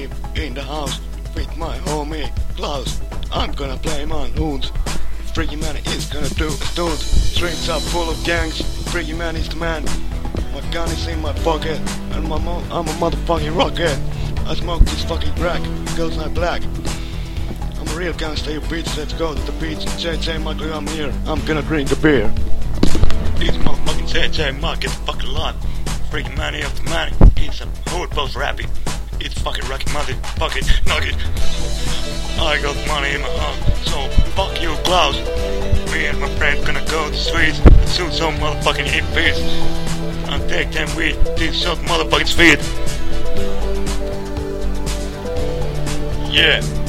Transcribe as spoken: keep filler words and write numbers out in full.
live in the house with my homie Klaus. I'm gonna play my loons. Freaky Man is gonna do stunts. Streets are full of gangs. Freaky Man is the man. My gun is in my pocket, and my mo I'm a motherfucking rocket. I smoke this fucking crack, girls night black. I'm a real gangster, you bitch. Let's go to the beach. J J Michael, I'm here. I'm gonna drink a beer. This motherfucking J J Mike gets fucking lot. Freaking money of the money. He's a hood boss rapping. It's fucking rocky motherfucking nugget. I got money in my heart, so fuck you, Klaus. Me and my friend gonna go to the streets and shoot some motherfucking hippies and take them with these short motherfucking speed. Yeah.